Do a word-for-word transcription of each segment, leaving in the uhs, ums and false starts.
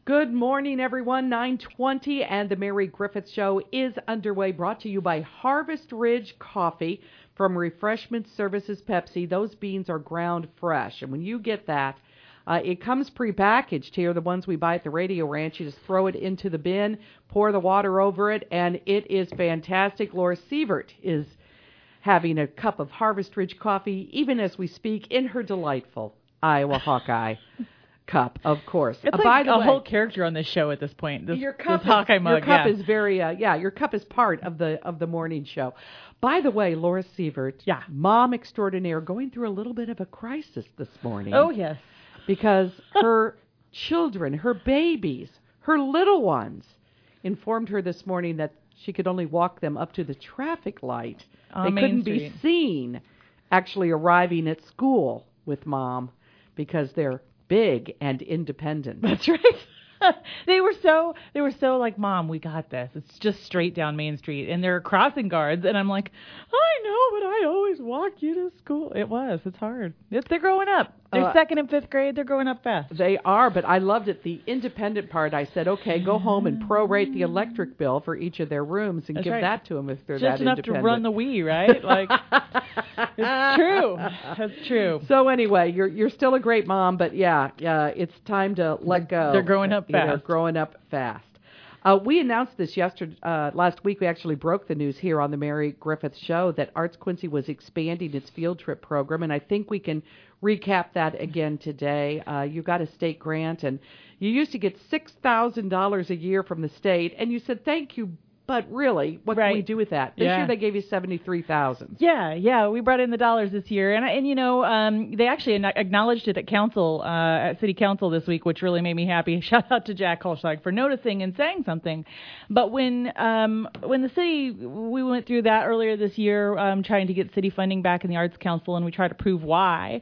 Good morning, everyone. nine twenty, and the Mary Griffith Show is underway, brought to you by Harvest Ridge Coffee from Refreshment Services Pepsi. Those beans are ground fresh, and when you get that, uh, it comes prepackaged here, the ones we buy at the Radio Ranch. You just throw it into the bin, pour the water over it, and it is fantastic. Laura Sievert is having a cup of Harvest Ridge coffee, even as we speak, in her delightful Iowa Hawkeye cup, of course. It's uh, like by the a way, whole character on this show at this point. This, your cup, this Hawkeye is, mug, your cup yeah. is very, uh, yeah, your cup is part of the of the morning show. By the way, Laura Sievert, yeah. mom extraordinaire, going through a little bit of a crisis this morning. Oh, yes. Because her children, her babies, her little ones, informed her this morning that she could only walk them up to the traffic light. On they Main couldn't Street. be seen actually arriving at school with mom because they're big and independent. That's right. They were so, they were so like, Mom, we got this. It's just straight down Main Street. And there are crossing guards. And I'm like, I know, but I always walk you to school. It was. It's hard. It's, they're growing up. They're Uh, second and fifth grade. They're growing up fast. They are, but I loved it. The independent part, I said, okay, go home and prorate the electric bill for each of their rooms and That's give right. that to them if they're Just that enough to independent. run the Wii, right? Like, it's true. That's true. So anyway, you're you're still a great mom, but yeah, yeah, it's time to let go. They're growing up Yeah, They're fast. growing up fast. Uh, we announced this yesterday, uh, last week. We actually broke the news here on the Mary Griffith Show that Arts Quincy was expanding its field trip program, and I think we can recap that again today. Uh, you got a state grant, and you used to get six thousand dollars a year from the state, and you said, thank you, but really, what Right. can we do with that? This Yeah. year they gave you seventy-three thousand dollars. Yeah, yeah, we brought in the dollars this year, and and you know, um, they actually an- acknowledged it at council, uh, at city council this week, which really made me happy. Shout out to Jack Holschlag for noticing and saying something. But when um, when the city, we went through that earlier this year, um, trying to get city funding back in the Arts Council, and we tried to prove why.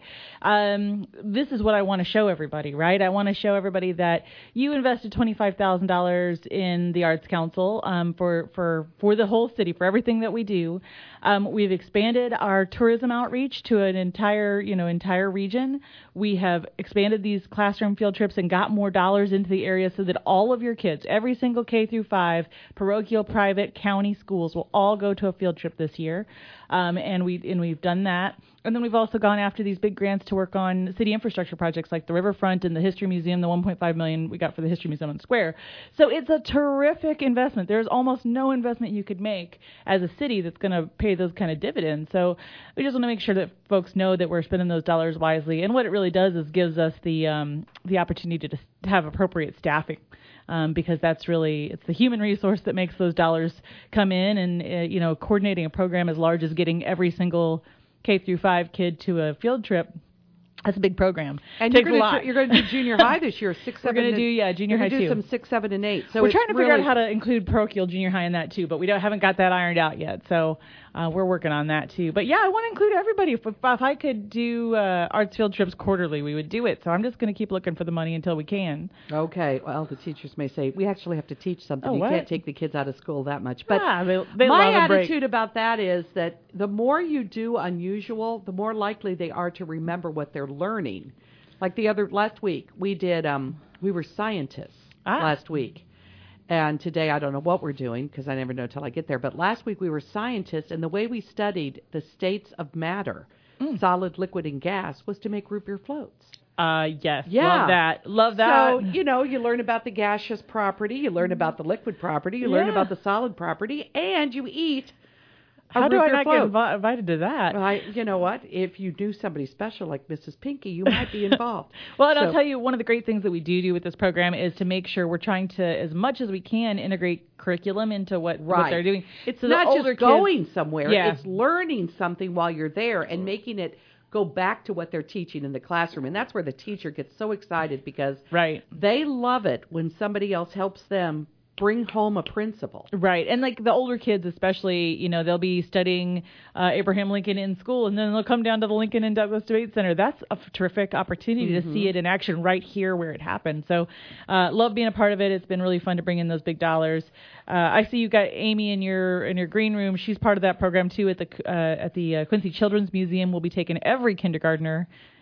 Um, this is what I want to show everybody, right? I want to show everybody that you invested twenty-five thousand dollars in the Arts Council um, for for for the whole city, for everything that we do. Um, we've expanded our tourism outreach to an entire, you know, entire region. We have expanded these classroom field trips and got more dollars into the area so that all of your kids, every single K through five, parochial, private, county schools will all go to a field trip this year. Um, and we and we've done that. And then we've also gone after these big grants to work on city infrastructure projects like the Riverfront and the History Museum, the one point five million dollars we got for the History Museum on the Square. So it's a terrific investment. There's almost no investment you could make as a city that's going to pay those kind of dividends. So we just want to make sure that folks know that we're spending those dollars wisely. And what it really does is gives us the um, the opportunity to, to have appropriate staffing. Um, because that's really, it's the human resource that makes those dollars come in, and, uh, you know, coordinating a program as large as getting every single K through five kid to a field trip. That's a big program. And Takes you're a going lot. to you're going to do junior high this year, six, We're seven. going to do yeah junior you're high gonna do too. some six, seven, and eight. So we're it's trying to figure really, out how to include parochial junior high in that too, but we don't haven't got that ironed out yet. So uh, we're working on that too. But yeah, I want to include everybody. If, if I could do uh, arts field trips quarterly, we would do it. So I'm just going to keep looking for the money until we can. Okay. Well, the teachers may say we actually have to teach something. Oh, you what? can't take the kids out of school that much. But ah, they, they my love a break. attitude about that is that the more you do unusual, the more likely they are to remember what they're learning. Like the other last week, we did. Um, we were scientists Ah. last week, and today I don't know what we're doing because I never know till I get there. But last week we were scientists, and the way we studied the states of matter, Mm. solid, liquid, and gas, was to make root beer floats. Uh, yes. Yeah. Love that. Love that. So, you know, you learn about the gaseous property, you learn about the liquid property, you learn Yeah. about the solid property, and you eat a How do root I beer not float. get invi- invited to that? Well, I, you know what? If you knew somebody special like Missus Pinky, you might be involved. Well, and So- I'll tell you, one of the great things that we do do with this program is to make sure we're trying to, as much as we can, integrate curriculum into what, what Right. they're doing. It's So the not older just kids- going somewhere. Yeah. It's learning something while you're there and making it go back to what they're teaching in the classroom. And that's where the teacher gets so excited because Right. they love it when somebody else helps them bring home a principle. Right. And like the older kids especially, you know, they'll be studying uh, Abraham Lincoln in school, and then they'll come down to the Lincoln and Douglas Debate Center. That's a f- terrific opportunity Mm-hmm. to see it in action right here where it happened. So uh, love being a part of it. It's been really fun to bring in those big dollars. Uh, I see you got Amy in your in your green room. She's part of that program too at the uh, at the uh, Quincy Children's Museum. We'll be taking every kindergartner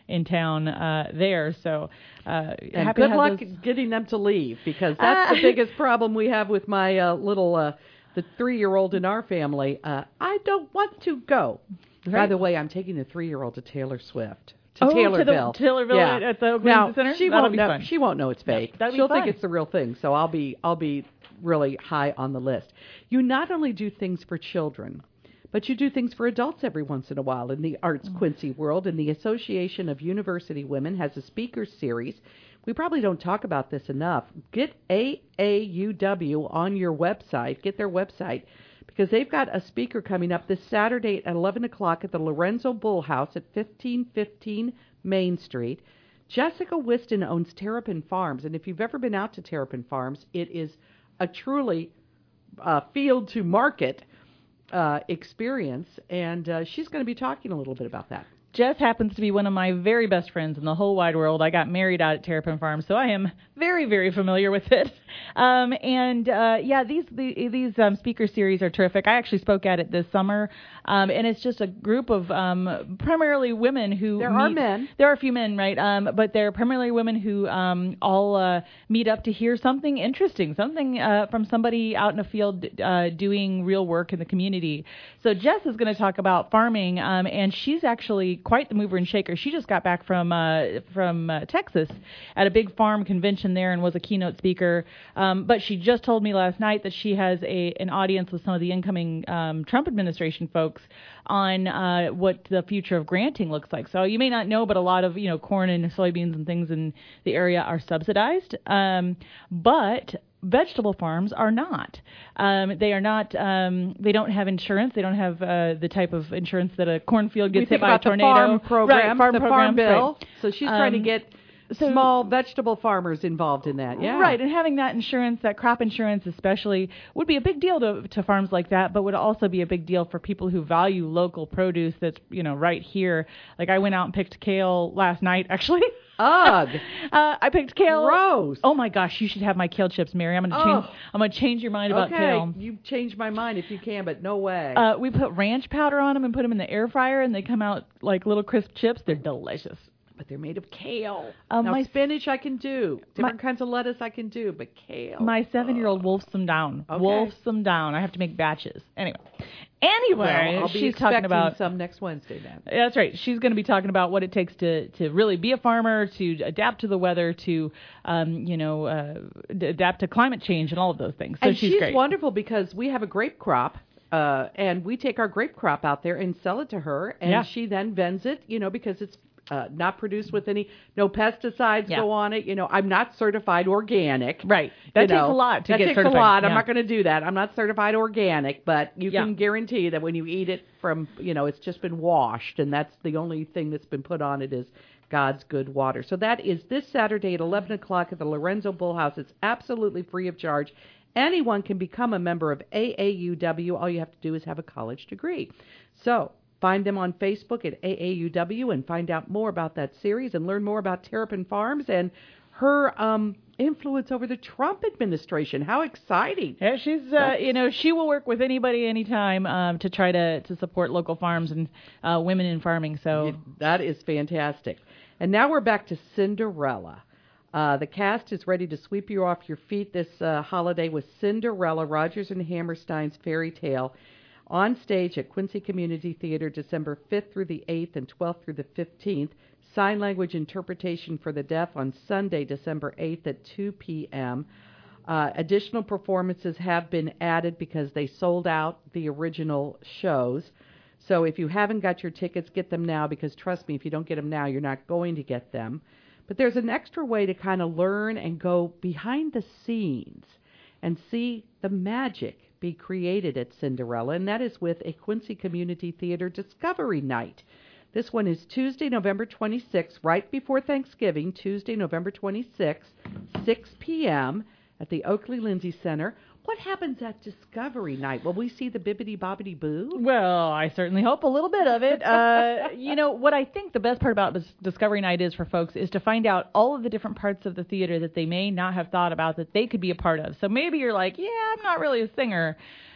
in town uh, there. So uh, and happy good to have luck those... getting them to leave, because that's uh, the biggest problem we have with my uh, little uh, the three-year-old in our family. Uh, I don't want to go. Right. By the way, I'm taking the three-year-old to Taylor Swift. To oh, Taylorville. To the, Taylorville yeah. at, at the Oakland now, Center? She That'll won't be know. fun. She won't know it's fake. That'll She'll be fun. think it's the real thing. So I'll be I'll be really high on the list. You not only do things for children, but you do things for adults every once in a while in the Arts mm. Quincy world. And the Association of University Women has a speaker series. We probably don't talk about this enough. Get A A U W on your website. Get their website. Because they've got a speaker coming up this Saturday at eleven o'clock at the Lorenzo Bull House at fifteen fifteen Main Street. Jessica Whiston owns Terrapin Farms, and if you've ever been out to Terrapin Farms, it is a truly uh, field to market uh, experience, and uh, she's going to be talking a little bit about that. Jess happens to be one of my very best friends in the whole wide world. I got married out at Terrapin Farm, so I am very, very familiar with it. Um, and, uh, yeah, these the, these um, speaker series are terrific. I actually spoke at it this summer, um, and it's just a group of um, primarily women who There meet, are men. There are a few men, right? Um, but they're primarily women who um, all uh, meet up to hear something interesting, something uh, from somebody out in the field uh, doing real work in the community. So Jess is going to talk about farming, um, and she's actually quite the mover and shaker. She just got back from uh, from uh, Texas at a big farm convention there and was a keynote speaker. Um, but she just told me last night that she has a an audience with some of the incoming um, Trump administration folks on uh, what the future of granting looks like. So you may not know, but a lot of you know corn and soybeans and things in the area are subsidized. Um, but vegetable farms are not. Um, they are not. Um, they don't have insurance. They don't have uh, the type of insurance that a cornfield gets hit by a tornado. The farm program, right, farm the programs, farm bill. Right. So she's um, trying to get so, small vegetable farmers involved in that. Yeah, right. And having that insurance, that crop insurance especially, would be a big deal to to farms like that, but would also be a big deal for people who value local produce. That's you know right here. Like I went out and picked kale last night, actually. Ugh. uh, I picked kale. Gross. Oh my gosh, you should have my kale chips, Mary. I'm gonna oh. change. I'm gonna change your mind about okay. kale. You change my mind if you can, but no way. Uh, we put ranch powder on them and put them in the air fryer, and they come out like little crisp chips. They're delicious. But they're made of kale. Um, now, my spinach I can do. Different my, kinds of lettuce I can do, but kale. My seven-year-old wolfs them down. Okay. Wolfs them down. I have to make batches. Anyway. Anyway, well, I'll be she's talking about some next Wednesday then. That's right. She's going to be talking about what it takes to, to really be a farmer, to adapt to the weather, to um, you know, uh, adapt to climate change and all of those things. So and she's, she's great. wonderful because we have a grape crop. Uh, and we take our grape crop out there and sell it to her, and yeah. she then vends it, you know, because it's uh, not produced with any, no pesticides yeah. go on it. You know, I'm not certified organic. Right. That you takes know, a lot to that get takes certified. a lot. Yeah. I'm not going to do that. I'm not certified organic, but you yeah. can guarantee that when you eat it from, you know, it's just been washed, and that's the only thing that's been put on it is God's good water. So that is this Saturday at eleven o'clock at the Lorenzo Bull House. It's absolutely free of charge. Anyone can become a member of A A U W. All you have to do is have a college degree. So find them on Facebook at A A U W and find out more about that series and learn more about Terrapin Farms and her um, influence over the Trump administration. How exciting. Yeah, she's, uh, you know, she will work with anybody anytime um, to try to, to support local farms and uh, women in farming. So it, that is fantastic. And now we're back to Cinderella. Uh, the cast is ready to sweep you off your feet this uh, holiday with Cinderella, Rodgers and Hammerstein's fairy tale, on stage at Quincy Community Theater December fifth through the eighth and twelfth through the fifteenth. Sign language interpretation for the deaf on Sunday, December eighth at two p.m. Uh, additional performances have been added because they sold out the original shows. So if you haven't got your tickets, get them now, because trust me, if you don't get them now, you're not going to get them. But there's an extra way to kind of learn and go behind the scenes and see the magic be created at Cinderella, and that is with a Quincy Community Theater Discovery Night. This one is Tuesday, November twenty-sixth, right before Thanksgiving, Tuesday, November twenty-sixth, six p.m. at the Oakley Lindsay Center. What happens at Discovery Night? Will we see the bibbidi-bobbidi-boo? Well, I certainly hope a little bit of it. Uh, you know, what I think the best part about this Discovery Night is for folks is to find out all of the different parts of the theater that they may not have thought about that they could be a part of. So maybe you're like, yeah, I'm not really a singer.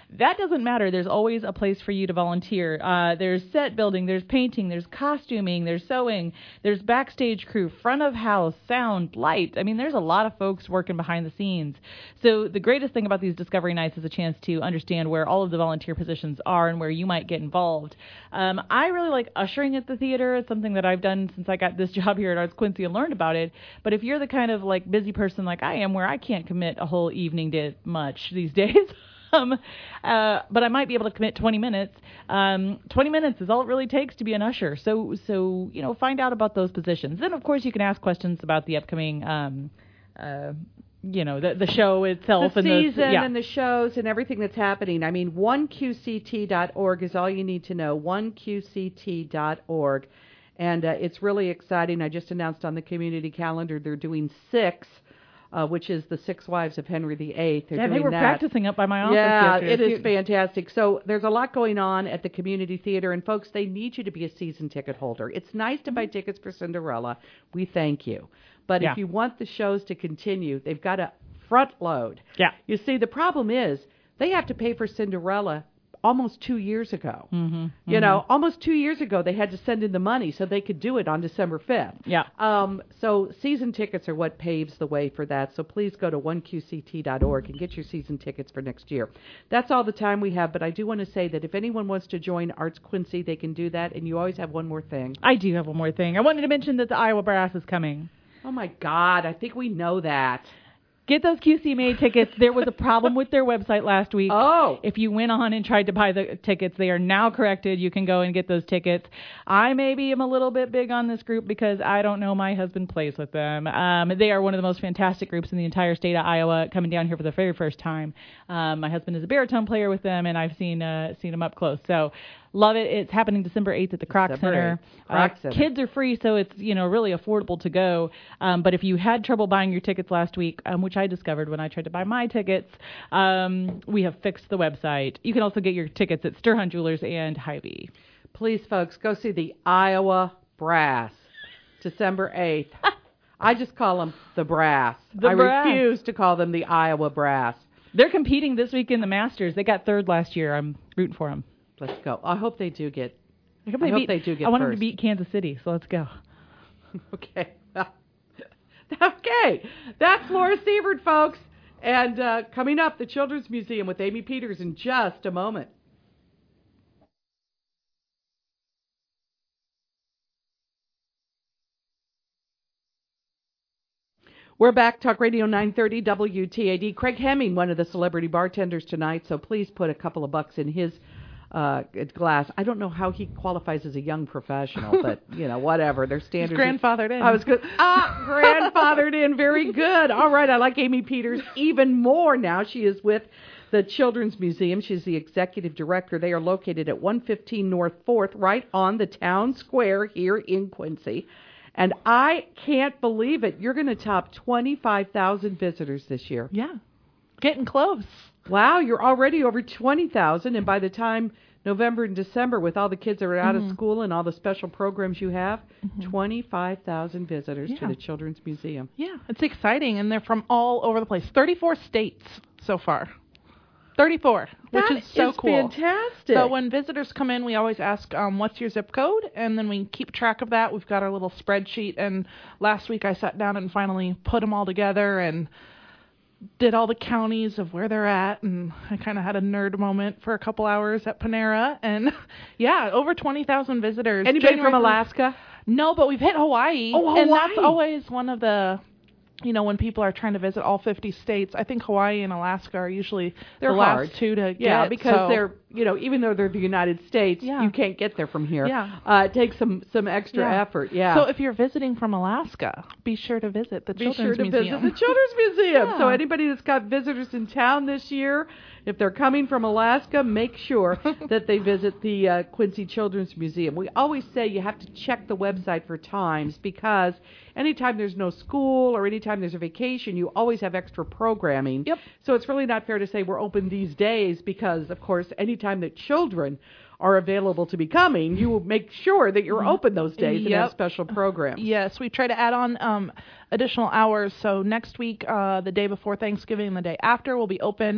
That doesn't matter. There's always a place for you to volunteer. Uh, there's set building, there's painting, there's costuming, there's sewing, there's backstage crew, front of house, sound, light. I mean, there's a lot of folks working behind the scenes. So the greatest thing about these Discovery Nights is a chance to understand where all of the volunteer positions are and where you might get involved. Um, I really like ushering at the theater. It's something that I've done since I got this job here at Arts Quincy and learned about it. But if you're the kind of like busy person like I am, where I can't commit a whole evening to much these days, um, uh, but I might be able to commit twenty minutes. Um, twenty minutes is all it really takes to be an usher. So, so you know, find out about those positions. Then, of course, you can ask questions about the upcoming. Um, uh, you know, the the show itself. The and season the, yeah. and the shows and everything that's happening. I mean, one Q C T dot org is all you need to know, one Q C T dot org. And uh, it's really exciting. I just announced on the community calendar they're doing six, uh, which is the Six Wives of Henry the Eighth. They're yeah, doing they were that. practicing up by my office Yeah, yesterday. it is fantastic. So there's a lot going on at the community theater. And, folks, they need you to be a season ticket holder. It's nice to buy tickets for Cinderella. We thank you. But Yeah. if you want the shows to continue, they've got to front load. Yeah. You see, the problem is they have to pay for Cinderella almost two years ago. Mm-hmm, You mm-hmm. know, almost two years ago they had to send in the money so they could do it on December fifth. Yeah. Um, so season tickets are what paves the way for that. So please go to one Q C T dot org and get your season tickets for next year. That's all the time we have, but I do want to say that if anyone wants to join Arts Quincy, they can do that. And you always have one more thing. I do have one more thing. I wanted to mention that the Iowa Brass is coming. Oh, my God. I think we know that. Get those Q C made tickets. There was a problem with their website last week. Oh. If you went on and tried to buy the tickets, they are now corrected. You can go and get those tickets. I maybe am a little bit big on this group because I don't know my husband plays with them. Um, they are one of the most fantastic groups in the entire state of Iowa, coming down here for the very first time. Um, my husband is a baritone player with them, and I've seen uh, seen them up close. So love it. It's happening December eighth at the Kroc Center. Kroc Uh, Center. Kids are free, so it's, you know, really affordable to go. Um, but if you had trouble buying your tickets last week, um, which I discovered when I tried to buy my tickets, um, we have fixed the website. You can also get your tickets at Sturhunt Jewelers and Hy-Vee. Please, folks, go see the Iowa Brass, December eighth. I just call them the Brass. The I Brass. refuse to call them the Iowa Brass. They're competing this week in the Masters. They got third last year. I'm rooting for them. Let's go. I hope they do get. I hope, I they, hope beat, they do get I want them to first. beat Kansas City, so let's go. Okay. Okay. That's Laura Sievert, folks. And uh, coming up, the Children's Museum with Amy Peters in just a moment. We're back, Talk Radio nine thirty W T A D. Craig Hemming, one of the celebrity bartenders tonight, so please put a couple of bucks in his uh, glass. I don't know how he qualifies as a young professional, but, you know, whatever. Their standards. He's grandfathered in. I was good. Ah, grandfathered in. Very good. All right, I like Amy Peters even more now. She is with the Children's Museum. She's the executive director. They are located at one fifteen North fourth, right on the town square here in Quincy. And I can't believe it. You're going to top twenty-five thousand visitors this year. Yeah. Getting close. Wow, you're already over twenty thousand. And by the time November and December, with all the kids that are out Mm-hmm. of school and all the special programs you have, Mm-hmm. twenty-five thousand visitors Yeah. to the Children's Museum. Yeah, it's exciting, and they're from all over the place. thirty-four states so far. thirty-four, which That is so cool. fantastic. So when visitors come in, we always ask, um, what's your zip code? And then we keep track of that. We've got our little spreadsheet, and last week I sat down and finally put them all together and did all the counties of where they're at, and I kind of had a nerd moment for a couple hours at Panera, and yeah, over twenty thousand visitors. Anybody January from through- Alaska? No, but we've hit Hawaii. Oh, And that's Hawaii. always one of the, you know, when people are trying to visit all fifty states, I think Hawaii and Alaska are usually They're the hard. last two to Yeah, get. because so- they're, you know, even though they're the United States, Yeah. you can't get there from here. Yeah. Uh, it takes some, some extra Yeah. effort. Yeah. So if you're visiting from Alaska, be sure to visit the Be Children's sure to Museum. visit the Children's Museum. Yeah. So anybody that's got visitors in town this year, if they're coming from Alaska, make sure that they visit the uh, Quincy Children's Museum. We always say you have to check the website for times because anytime there's no school or anytime there's a vacation, you always have extra programming. Yep. So it's really not fair to say we're open these days because, of course, anytime that children are available to be coming, you will make sure that you're open those days and have Yep. special programs. Yes, we try to add on um, additional hours. So next week, uh, the day before Thanksgiving and the day after, will be open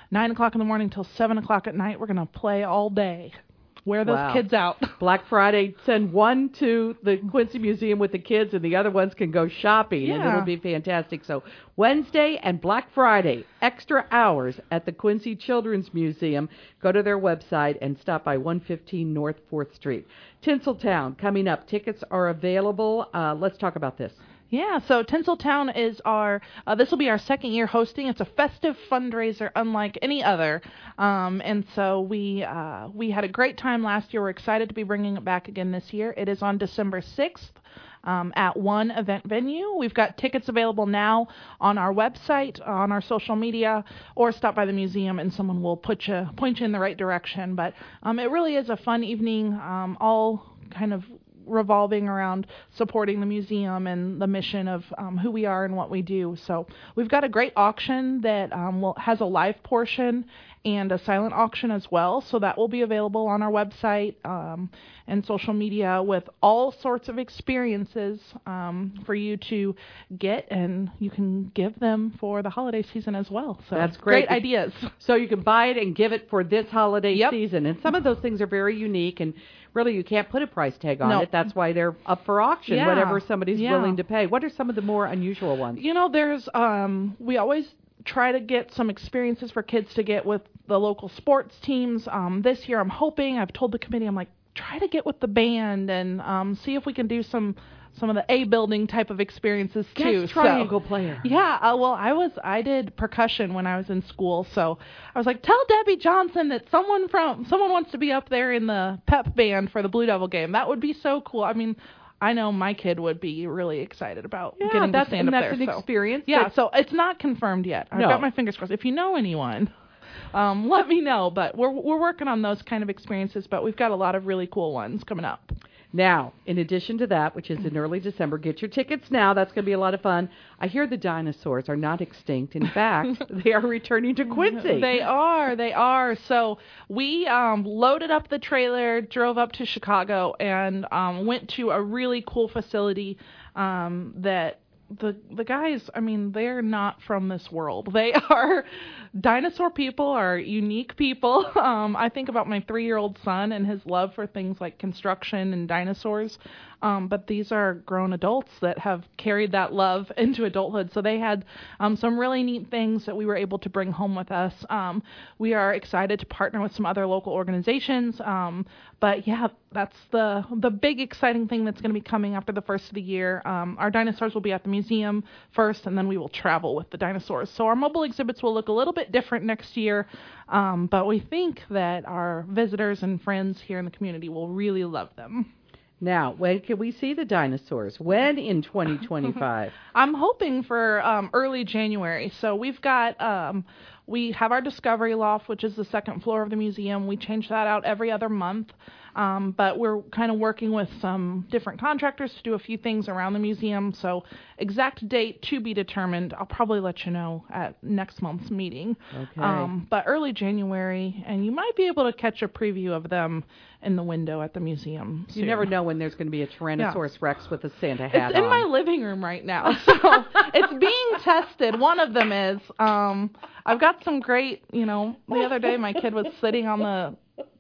nine o'clock in the morning till seven o'clock at night. We're going to play all day. Wear those Wow. kids out. Black Friday, send one to the Quincy Museum with the kids, and the other ones can go shopping, and Yeah. it'll be fantastic. So Wednesday and Black Friday, extra hours at the Quincy Children's Museum. Go to their website and stop by one fifteen North fourth Street. Tinseltown coming up. Tickets are available. Uh, let's talk about this. Yeah, so Tinseltown is our, uh, this will be our second year hosting. It's a festive fundraiser unlike any other. Um, and so we uh, we had a great time last year. We're excited to be bringing it back again this year. It is on December sixth. Um, at one event venue. We've got tickets available now on our website, on our social media, or stop by the museum and someone will put you, point you in the right direction. But um, it really is a fun evening, um, all kind of revolving around supporting the museum and the mission of um, who we are and what we do. So we've got a great auction that um, will, has a live portion and a silent auction as well. So that will be available on our website um, and social media with all sorts of experiences um, for you to get, and you can give them for the holiday season as well. So That's great. Great ideas. So you can buy it and give it for this holiday Yep. season. And some of those things are very unique, and really you can't put a price tag on No. it. That's why they're up for auction, Yeah. whatever somebody's Yeah. willing to pay. What are some of the more unusual ones? You know, there's, um, we always try to get some experiences for kids to get with the local sports teams. Um, this year I'm hoping, I've told the committee, I'm like, try to get with the band and um, see if we can do some some of the A building type of experiences too. Guest triangle player. Yeah, uh, well, I was I did percussion when I was in school, so I was like, tell Debbie Johnson that someone from someone wants to be up there in the pep band for the Blue Devil game. That would be so cool. I mean, I know my kid would be really excited about Yeah, getting that's, to stand and up that's there. an so. experience. Yeah, that- so it's not confirmed yet. I've No. got my fingers crossed. If you know anyone, um, let me know. But we're we're working on those kind of experiences. But we've got a lot of really cool ones coming up. Now, in addition to that, which is in early December, get your tickets now. That's going to be a lot of fun. I hear the dinosaurs are not extinct. In fact, they are returning to Quincy. They are. They are. So we um, loaded up the trailer, drove up to Chicago, and um, went to a really cool facility um, that the the guys, I mean, they're not from this world. They are dinosaur people, are unique people. Um, I think about my three-year-old son and his love for things like construction and dinosaurs. Um, but these are grown adults that have carried that love into adulthood. So they had um, some really neat things that we were able to bring home with us. Um, we are excited to partner with some other local organizations. Um, but yeah, that's the the big exciting thing that's going to be coming after the first of the year. Um, our dinosaurs will be at the museum first, and then we will travel with the dinosaurs. So our mobile exhibits will look a little bit different next year. Um, but we think that our visitors and friends here in the community will really love them. Now, when can we see the dinosaurs? When in twenty twenty-five? I'm hoping for um, early January. So we've got, um, we have our Discovery Loft, which is the second floor of the museum. We change that out every other month. Um, but we're kind of working with some different contractors to do a few things around the museum. So exact date to be determined. I'll probably let you know at next month's meeting. Okay. Um, but early January, and you might be able to catch a preview of them in the window at the museum. You soon. never know when there's going to be a Tyrannosaurus Rex with a Santa hat It's in on. my living room right now, so it's being tested. One of them is. Um, I've got some great, you know, the other day my kid was sitting on the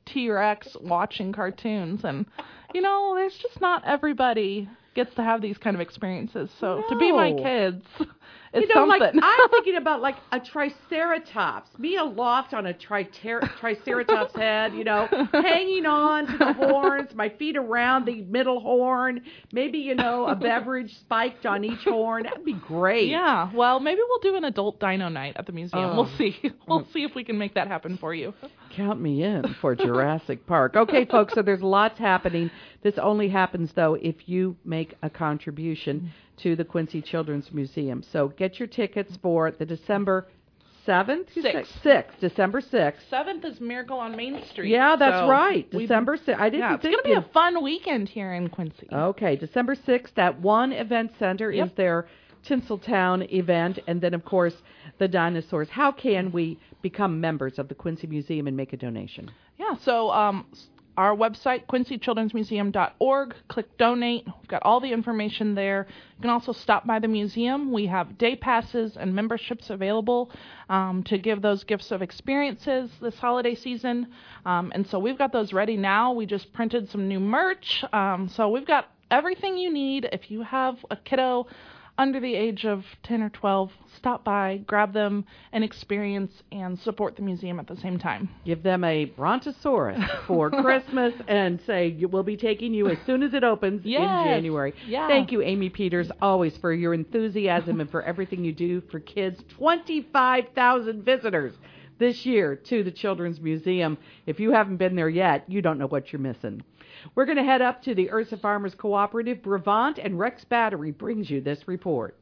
T-Rex watching cartoons, and, you know, there's just not everybody gets to have these kind of experiences. So to be my No. kids, it's you know, something. like I'm thinking about like a triceratops, me aloft on a triter- triceratops head, you know, hanging on to the horns, my feet around the middle horn, maybe, you know, a beverage spiked on each horn. That'd be great. Yeah, well, maybe we'll do an adult dino night at the museum. Oh. We'll see. We'll see if we can make that happen for you. Count me in for Jurassic Park. Okay, folks, so there's lots happening. This only happens, though, if you make a contribution to the Quincy Children's Museum. So get your tickets for the December seventh? you say? Sixth. sixth, December sixth. Seventh is Miracle on Main Street. Yeah, that's so right. we- December sixth. I didn't Yeah, it's think going to be a it- fun weekend here in Quincy. Okay, December sixth at One Event Center Yep. is their Tinseltown event. And then, of course, the dinosaurs. How can we become members of the Quincy Museum and make a donation? Yeah, so um, our website, quincy children's museum dot org. Click donate. We've got all the information there. You can also stop by the museum. We have day passes and memberships available um, to give those gifts of experiences this holiday season. Um, and so we've got those ready now. We just printed some new merch. Um, so we've got everything you need. If you have a kiddo under the age of ten or twelve, stop by, grab them, and experience and support the museum at the same time. Give them a Brontosaurus for Christmas and say we'll be taking you as soon as it opens yes. in January. Yeah. Thank you, Amy Peters, always for your enthusiasm and for everything you do for kids. twenty-five thousand visitors this year to the Children's Museum. If you haven't been there yet, you don't know what you're missing. We're going to head up to the Ursa Farmers Cooperative. Brevant and Rex Battery brings you this report.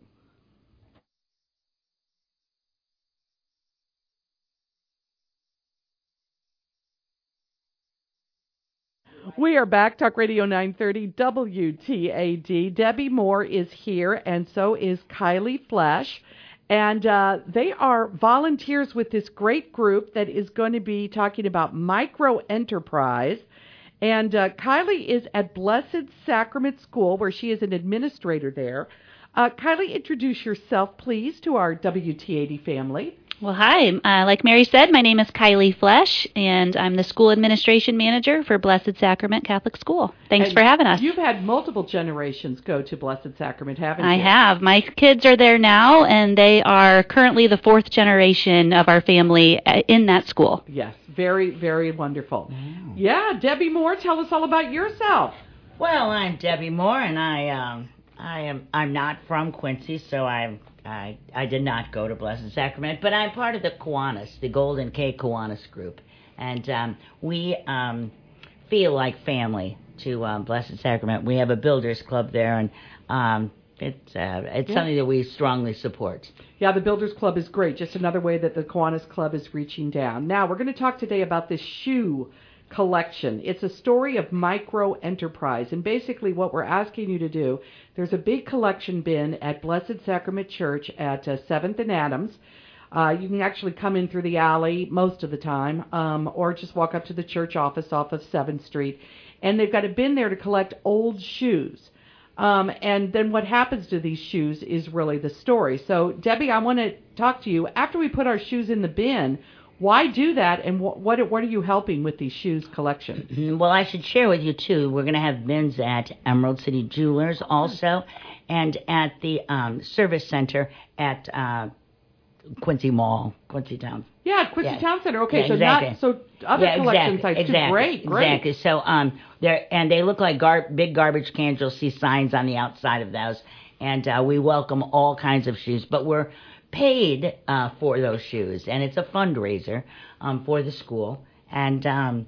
We are back. Talk Radio nine thirty W T A D. Debbie Moore is here, and so is Kylie Flesh. And uh, they are volunteers with this great group that is going to be talking about micro-enterprise. And uh, Kylie is at Blessed Sacrament School, where she is an administrator there. Uh, Kylie, introduce yourself, please, to our W T A D family. Well, hi. Uh, like Mary said, my name is Kylie Flesh, and I'm the school administration manager for Blessed Sacrament Catholic School. Thanks and for having us. You've had multiple generations go to Blessed Sacrament, haven't you? I have. My kids are there now, and they are currently the fourth generation of our family in that school. Yes, very, very wonderful. Wow. Yeah, Debbie Moore, tell us all about yourself. Well, I'm Debbie Moore, and I um I am I'm not from Quincy, so I'm I I did not go to Blessed Sacrament, but I'm part of the Kiwanis, the Golden K Kiwanis group, and um, we um feel like family to um, Blessed Sacrament. We have a builders club there, and um it's uh, it's yeah. something that we strongly support. Yeah, the Builders Club is great. Just another way that the Kiwanis Club is reaching down. Now, we're going to talk today about this shoe collection. It's a story of micro-enterprise. And basically what we're asking you to do, there's a big collection bin at Blessed Sacrament Church at uh, seventh and Adams. Uh, you can actually come in through the alley most of the time, um, or just walk up to the church office off of seventh Street. And they've got a bin there to collect old shoes. Um, and then what happens to these shoes is really the story. So, Debbie, I want to talk to you. After we put our shoes in the bin, why do that, and what what, what are you helping with these shoes collection? Well, I should share with you, too, we're going to have bins at Emerald City Jewelers also, and at the um, service center at uh, Quincy Mall, Quincy Town. Yeah, Quincy yeah. Town Center. Okay, yeah, so exactly. not so other yeah, collection exactly, sites. Exactly, too. Great, great. Exactly. So um, they and they look like gar- big garbage cans. You'll see signs on the outside of those, and uh, we welcome all kinds of shoes. But we're paid uh, for those shoes, and it's a fundraiser um, for the school. And um,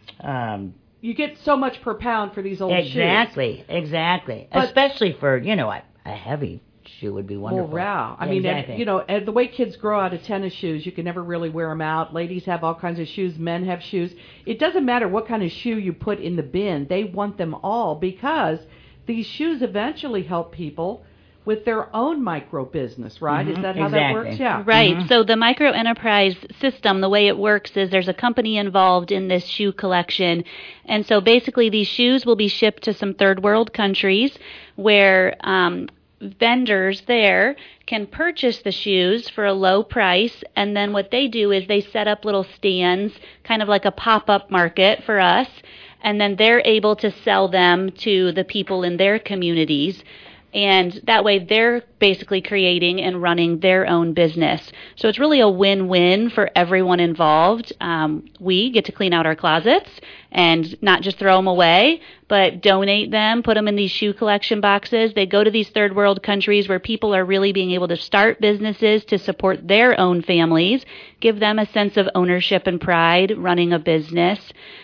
um, you get so much per pound for these old exactly, shoes. Exactly, exactly. But especially for you know a, a heavy shoe would be wonderful. Well, wow. I yeah, mean, exactly. and, you know, and the way kids grow out of tennis shoes, you can never really wear them out. Ladies have all kinds of shoes. Men have shoes. It doesn't matter what kind of shoe you put in the bin. They want them all because these shoes eventually help people with their own micro business, right? Mm-hmm. Is that how exactly. that works? Yeah. Right. Mm-hmm. So the micro enterprise system, the way it works is there's a company involved in this shoe collection. And so basically these shoes will be shipped to some third world countries where um, vendors there can purchase the shoes for a low price. And then what they do is they set up little stands, kind of like a pop-up market for us. And then they're able to sell them to the people in their communities. And that way they're basically creating and running their own business. So it's really a win-win for everyone involved. Um, we get to clean out our closets and not just throw them away, but donate them, put them in these shoe collection boxes. They go to these third world countries where people are really being able to start businesses to support their own families, give them a sense of ownership and pride running a business.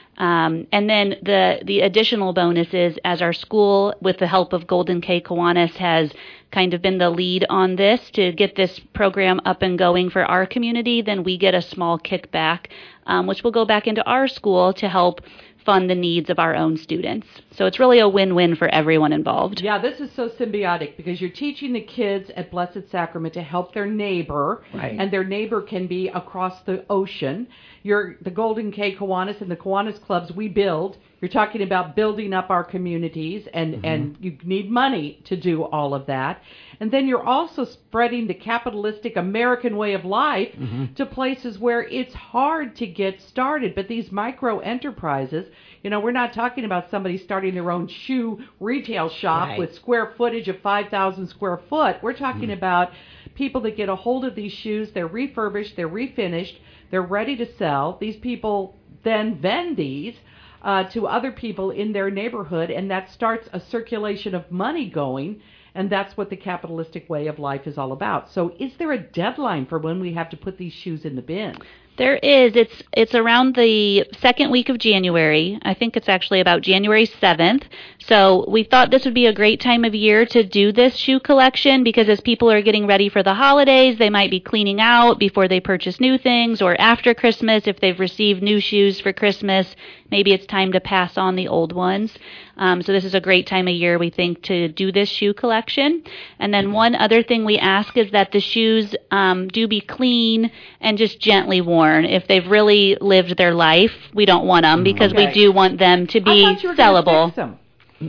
Um, and then the, the additional bonus is, as our school, with the help of Golden K Kiwanis, has kind of been the lead on this to get this program up and going for our community, then we get a small kickback, um, which will go back into our school to help fund the needs of our own students. So it's really a win-win for everyone involved. Yeah, this is so symbiotic because you're teaching the kids at Blessed Sacrament to help their neighbor, right. and their neighbor can be across the ocean. You're the Golden K Kiwanis and the Kiwanis clubs we build You're talking about building up our communities, and, mm-hmm. and you need money to do all of that. And then you're also spreading the capitalistic American way of life mm-hmm. to places where it's hard to get started. But these micro enterprises, you know, we're not talking about somebody starting their own shoe retail shop right. with square footage of five thousand square foot. We're talking mm-hmm. about people that get a hold of these shoes. They're refurbished, they're refinished, they're ready to sell. These people then vend these Uh, to other people in their neighborhood, and that starts a circulation of money going, and that's what the capitalistic way of life is all about. So is there a deadline for when we have to put these shoes in the bin? There is. It's it's around the second week of January. I think it's actually about January seventh. So we thought this would be a great time of year to do this shoe collection, because as people are getting ready for the holidays, they might be cleaning out before they purchase new things, or after Christmas, if they've received new shoes for Christmas, maybe it's time to pass on the old ones. Um, so this is a great time of year, we think, to do this shoe collection. And then one other thing we ask is that the shoes um, do be clean and just gently worn. If they've really lived their life, we don't want them, because okay. we do want them to be I thought you were sellable. Fix them.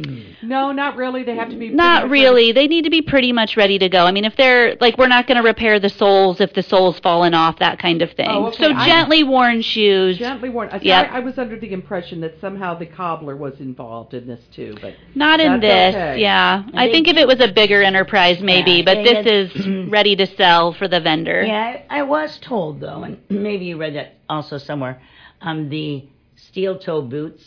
No, not really. They have to be not really. Ready. They need to be pretty much ready to go. I mean, if they're like, we're not going to repair the soles if the sole's fallen off, that kind of thing. Oh, okay. So I, gently worn shoes. Gently worn. I, yep. I, I was under the impression that somehow the cobbler was involved in this too, but not in this. Okay. Yeah, I, I think, think if it was a bigger enterprise, maybe, yeah, but this is ready to sell for the vendor. Yeah, I, I was told though, and maybe you read that also somewhere. Um, the steel toe boots,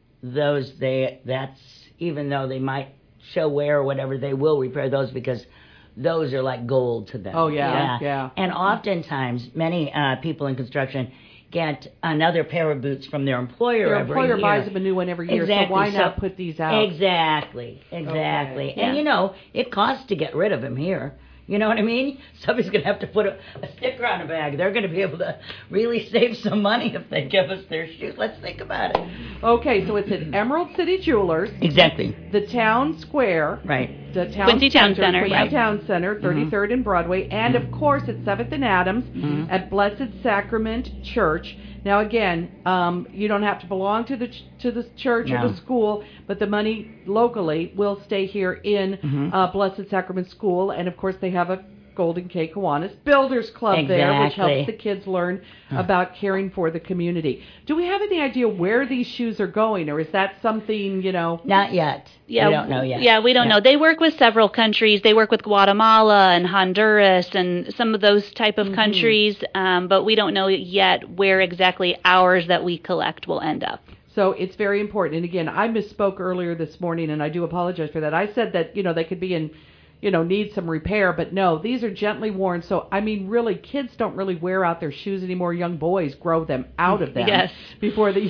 those they that's. Even though they might show wear or whatever, they will repair those, because those are like gold to them. Oh, yeah, yeah. yeah. And oftentimes, many uh, people in construction get another pair of boots from their employer their every employer year. buys them a new one every year, exactly. so why so, not put these out? Exactly, exactly. Okay. And, yeah. you know, it costs to get rid of them here. You know what I mean? Somebody's going to have to put a, a sticker on a bag. They're going to be able to really save some money if they give us their shoes. Let's think about it. Okay, so it's at Emerald City Jewelers. Exactly. The Town Square. Right. The Town Quincy Town Center. Quincy Right. Town Center, thirty-third mm-hmm. and Broadway. And, mm-hmm. of course, at seventh and Adams mm-hmm. at Blessed Sacrament Church. Now, again, um, you don't have to belong to the ch- to the church no. or the school, but the money locally will stay here in mm-hmm. uh, Blessed Sacrament School. And, of course, they have a Golden K Kiwanis Builders Club exactly. there, which helps the kids learn huh. about caring for the community. Do we have any idea where these shoes are going, or is that something, you know? Not yet. Yeah, we don't know yet. Yeah, we don't yeah. know. They work with several countries. They work with Guatemala and Honduras and some of those type of mm-hmm. countries, um, but we don't know yet where exactly ours that we collect will end up. So it's very important. And again, I misspoke earlier this morning, and I do apologize for that. I said that, you know, they could be in, you know, need some repair, but no, these are gently worn. So, I mean, really, kids don't really wear out their shoes anymore. Young boys grow them out of them yes. before they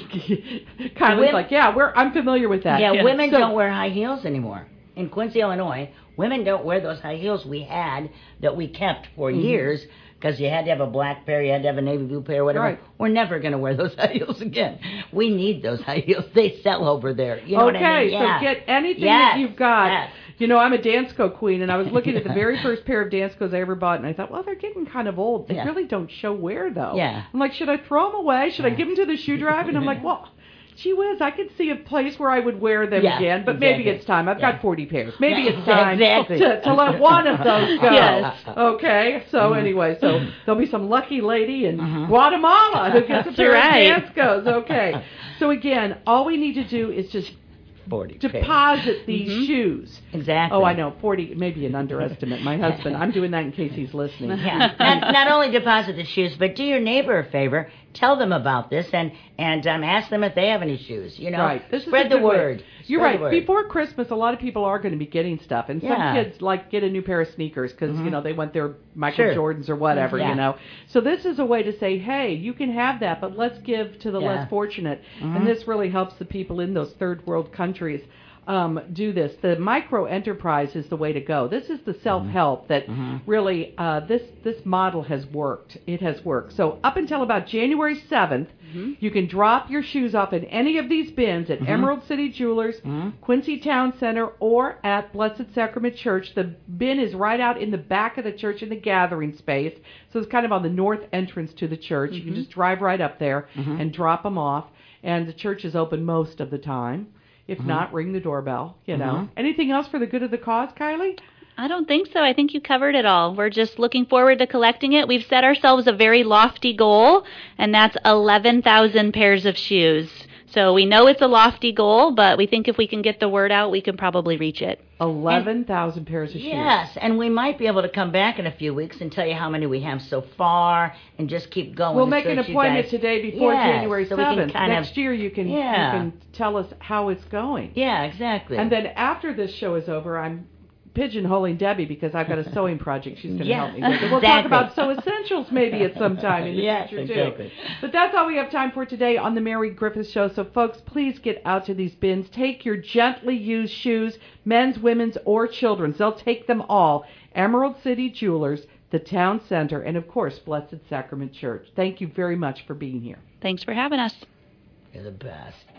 kind of like, yeah, we're, I'm familiar with that. Yeah, yeah. women so, don't wear high heels anymore. In Quincy, Illinois, women don't wear those high heels we had that we kept for mm-hmm. years, because you had to have a black pair, you had to have a navy blue pair, whatever. Right. We're never going to wear those high heels again. We need those high heels. They sell over there. You know okay, what I mean? Yeah. so get anything yes. that you've got. Yes. You know, I'm a Dansko queen, and I was looking at the very first pair of Danskos I ever bought, and I thought, well, they're getting kind of old. They yeah. really don't show wear, though. Yeah. I'm like, should I throw them away? Should I give them to the shoe drive? And I'm like, well, gee whiz, I could see a place where I would wear them yeah, again, but exactly. maybe it's time. I've yeah. got forty pairs. Maybe yeah, it's time exactly. to, to let one of those go. Yes. Okay, so Mm-hmm. anyway, so there'll be some lucky lady in Mm-hmm. Guatemala who gets a pair right. of Danskos. Okay, so again, all we need to do is just forty deposit these mm-hmm. shoes. Exactly. Oh, I know, forty, maybe an underestimate. My husband, I'm doing that in case he's listening. Yeah. not, not only deposit the shoes, but do your neighbor a favor. Tell them about this and and um, ask them if they have any shoes. You know, right. This spread is a the good word. Way. You're Spread right. Before Christmas, a lot of people are going to be getting stuff, and Yeah. some kids like get a new pair of sneakers because Mhm. you know they want their Michael Sure. Jordans or whatever. Yeah. You know, so this is a way to say, hey, you can have that, but let's give to the Yeah. less fortunate, Mhm. and this really helps the people in those third world countries. Um, do this. The micro enterprise is the way to go. This is the self-help that Mhm. really uh, this this model has worked. It has worked. So up until about January seventh, mm-hmm. you can drop your shoes off in any of these bins at Mhm. Emerald City Jewelers, Mhm. Quincy Town Center, or at Blessed Sacrament Church. The bin is right out in the back of the church in the gathering space. So it's kind of on the north entrance to the church. Mm-hmm. You can just drive right up there Mhm. and drop them off. and the church is open most of the time. If Mm-hmm. not, ring the doorbell, you know. Mhm. Anything else for the good of the cause, Kylie? I don't think so. I think you covered it all. We're just looking forward to collecting it. We've set ourselves a very lofty goal, and that's eleven thousand pairs of shoes. So we know it's a lofty goal, but we think if we can get the word out, we can probably reach it. eleven thousand pairs of shoes. Yes, and we might be able to come back in a few weeks and tell you how many we have so far, and just keep going. We'll make so an that you appointment guys- today before Yes, January so we can seventh. kind of- Next year you can, Yeah. you can tell us how it's going. Yeah, exactly. And then after this show is over, I'm pigeonholing Debbie because I've got a sewing project she's going to Yeah, help me with. And we'll talk exactly. about sew essentials maybe at some time in the Yes, future too. exactly. But that's all we have time for today on the Mary Griffith Show. So folks, please get out to these bins. Take your gently used shoes, men's, women's, or children's. They'll take them all. Emerald City Jewelers, the Town Center, and of course, Blessed Sacrament Church. Thank you very much for being here. Thanks for having us. You're the best.